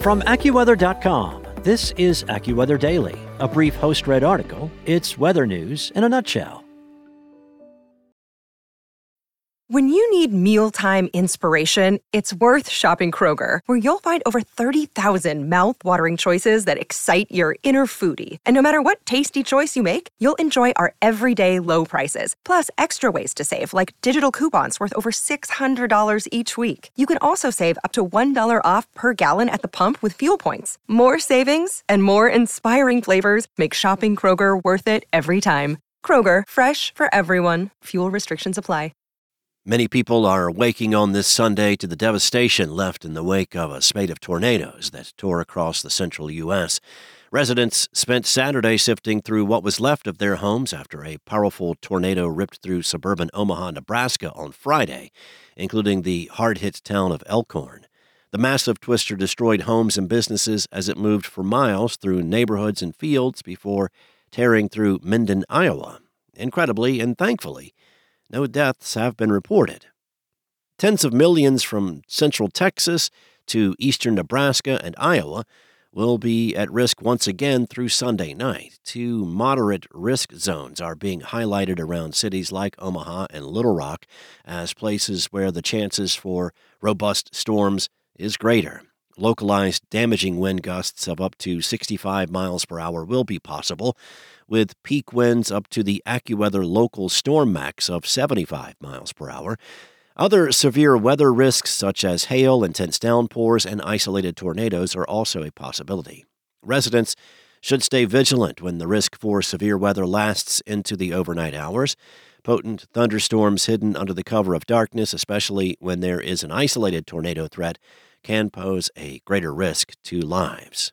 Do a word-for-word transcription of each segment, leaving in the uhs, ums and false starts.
From AccuWeather dot com, this is AccuWeather Daily, a brief host-read article. It's weather news in a nutshell. When you need mealtime inspiration, it's worth shopping Kroger, where you'll find over thirty thousand mouth-watering choices that excite your inner foodie. And no matter what tasty choice you make, you'll enjoy our everyday low prices, plus extra ways to save, like digital coupons worth over six hundred dollars each week. You can also save up to one dollar off per gallon at the pump with fuel points. More savings and more inspiring flavors make shopping Kroger worth it every time. Kroger, fresh for everyone. Fuel restrictions apply. Many people are waking on this Sunday to the devastation left in the wake of a spate of tornadoes that tore across the central U S. Residents spent Saturday sifting through what was left of their homes after a powerful tornado ripped through suburban Omaha, Nebraska on Friday, including the hard-hit town of Elkhorn. The massive twister destroyed homes and businesses as it moved for miles through neighborhoods and fields before tearing through Minden, Iowa. Incredibly and thankfully, no deaths have been reported. Tens of millions from central Texas to eastern Nebraska and Iowa will be at risk once again through Sunday night. Two moderate risk zones are being highlighted around cities like Omaha and Little Rock as places where the chances for robust storms is greater. Localized damaging wind gusts of up to sixty-five miles per hour will be possible, with peak winds up to the AccuWeather local storm max of seventy-five miles per hour. Other severe weather risks such as hail, intense downpours, and isolated tornadoes are also a possibility. Residents should stay vigilant when the risk for severe weather lasts into the overnight hours. Potent thunderstorms hidden under the cover of darkness, especially when there is an isolated tornado threat, can pose a greater risk to lives.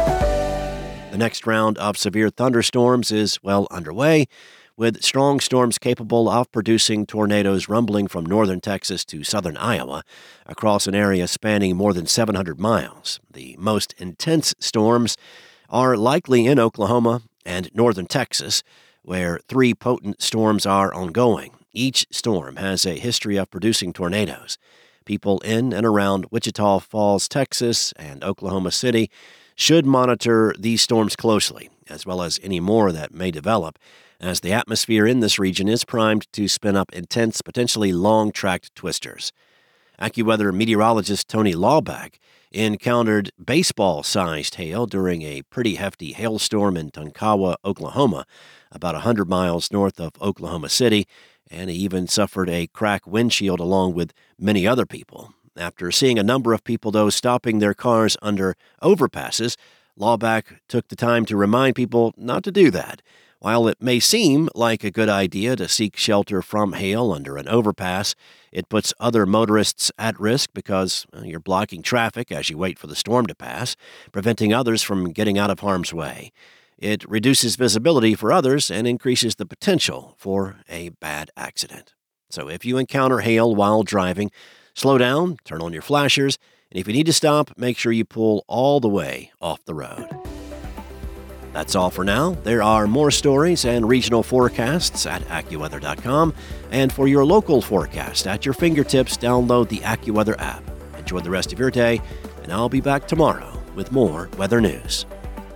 The next round of severe thunderstorms is well underway, with strong storms capable of producing tornadoes rumbling from northern Texas to southern Iowa across an area spanning more than seven hundred miles. The most intense storms are likely in Oklahoma and northern Texas, where three potent storms are ongoing. Each storm has a history of producing tornadoes. People in and around Wichita Falls, Texas, and Oklahoma City should monitor these storms closely, as well as any more that may develop, as the atmosphere in this region is primed to spin up intense, potentially long-tracked twisters. AccuWeather meteorologist Tony Laubach encountered baseball-sized hail during a pretty hefty hailstorm in Tonkawa, Oklahoma, about one hundred miles north of Oklahoma City, and he even suffered a cracked windshield along with many other people. After seeing a number of people, though, stopping their cars under overpasses, Laubach took the time to remind people not to do that. While it may seem like a good idea to seek shelter from hail under an overpass, it puts other motorists at risk because well, you're blocking traffic as you wait for the storm to pass, preventing others from getting out of harm's way. It reduces visibility for others and increases the potential for a bad accident. So if you encounter hail while driving, slow down, turn on your flashers, and if you need to stop, make sure you pull all the way off the road. That's all for now. There are more stories and regional forecasts at AccuWeather dot com, and for your local forecast at your fingertips, download the AccuWeather app. Enjoy the rest of your day, and I'll be back tomorrow with more weather news.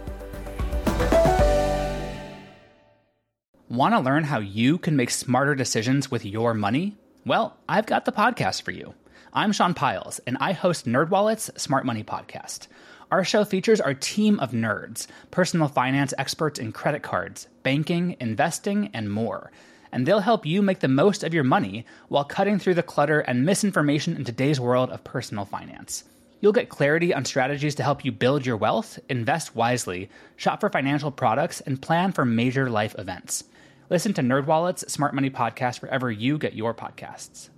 Want to learn how you can make smarter decisions with your money? Well, I've got the podcast for you. I'm Sean Piles, and I host NerdWallet's Smart Money Podcast. Our show features our team of nerds, personal finance experts in credit cards, banking, investing, and more. And they'll help you make the most of your money while cutting through the clutter and misinformation in today's world of personal finance. You'll get clarity on strategies to help you build your wealth, invest wisely, shop for financial products, and plan for major life events. Listen to NerdWallet's Smart Money Podcast wherever you get your podcasts.